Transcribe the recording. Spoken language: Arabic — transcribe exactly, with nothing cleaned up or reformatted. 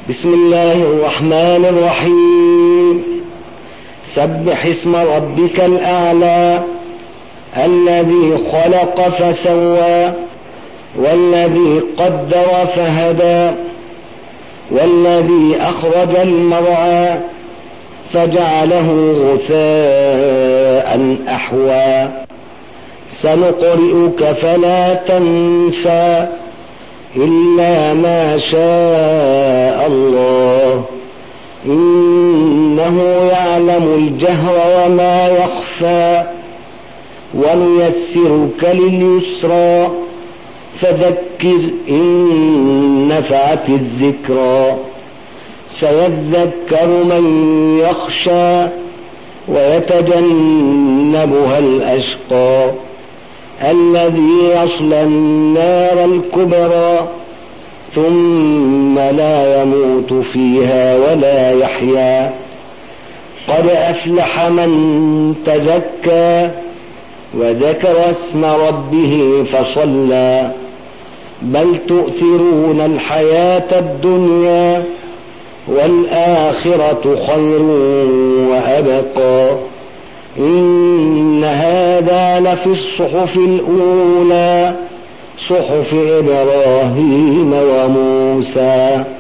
بسم الله الرحمن الرحيم. سبح اسم ربك الأعلى الذي خلق فسوى والذي قدر فهدى والذي أخرج المرعى فجعله غثاء أحوى سنقرئك فلا تنسى إلا ما شاء الله إنه يعلم الجهر وما يخفى ونيسرك لليسرى فذكر إن نفعت الذكرى سيذكر من يخشى ويتجنبها الأشقى الذي يصلى النار الكبرى ثم لا يموت فيها ولا يحيا قد أفلح من تزكى وذكر اسم ربه فصلى بل تؤثرون الحياة الدنيا والآخرة خير وأبقى إن هذا لفي الصحف الأولى صحف إبراهيم وموسى.